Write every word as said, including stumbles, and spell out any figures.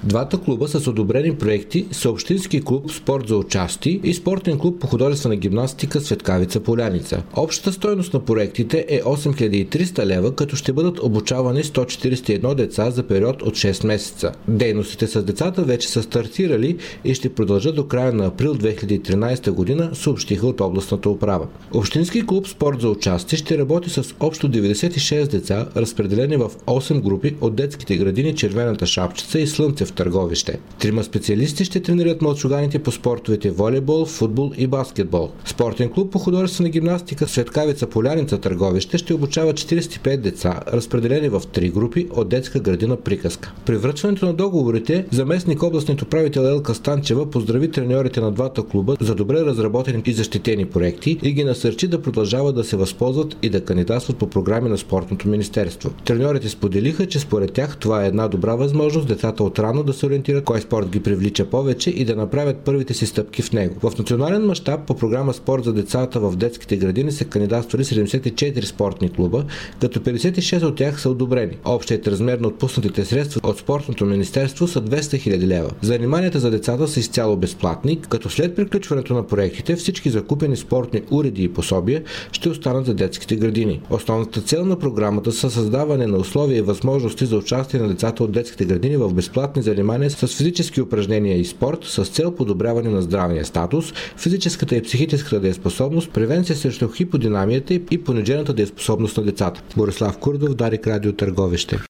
Двата клуба с одобрени проекти са Общински клуб Спорт за участие и Спортен клуб по художествена гимнастика Светкавица Поляница. Общата стойност на проектите е осем хиляди и триста лева, като ще бъдат обучавани сто четиридесет и едно деца за период от шест месеца. Дейностите с децата вече са стартирали и ще продължат до края на април две хиляди и тринадесета година, съобщиха от областната управа. Общински клуб Спорт за участие ще работи с общо деветдесет и шест деца, разпределени в осем групи от детските градини Червената шапчица и Слънце в Търговище. Трима специалисти ще тренират младшоганите по спортовете волейбол, футбол и баскетбол. Спортен клуб по художествена гимнастика Светкавица Поляница Търговище ще обучава четиридесет и пет деца, разпределени в три групи от детска градина Приказка. При връчването на договорите заместник областният управител Елка Станчева поздрави треньорите на двата клуба за добре разработени и защитени проекти и ги насърчи да продължават да се възползват и да кандидатстват по програми на Спортното министерство. Треньорите споделиха, че според тях това е една добра възможност децата отрано да се ориентират кой спорт ги привлича повече и да направят първите си стъпки в него. В национален мащаб по програма Спорт за децата в детските градини се кандидатствали седемдесет и четири спортни клуба, като петдесет и шест от тях са одобрени. Общият размер на отпуснатите средства от Спортното министерство са двеста хиляди лева. Заниманията за децата са изцяло безплатни, като след приключването на проектите всички закупени спортни уреди и пособия ще останат за детските градини. Основната цел на програмата са създаване на условия и възможности за участие на децата от детските градини в безплатни занимания с физически упражнения и спорт с цел подобряване на здравния статус, физическата и психическата дееспособност, превенция срещу хиподинамията и понижената дееспособност на децата. Борислав Курдов, Дарик Радио Търговище.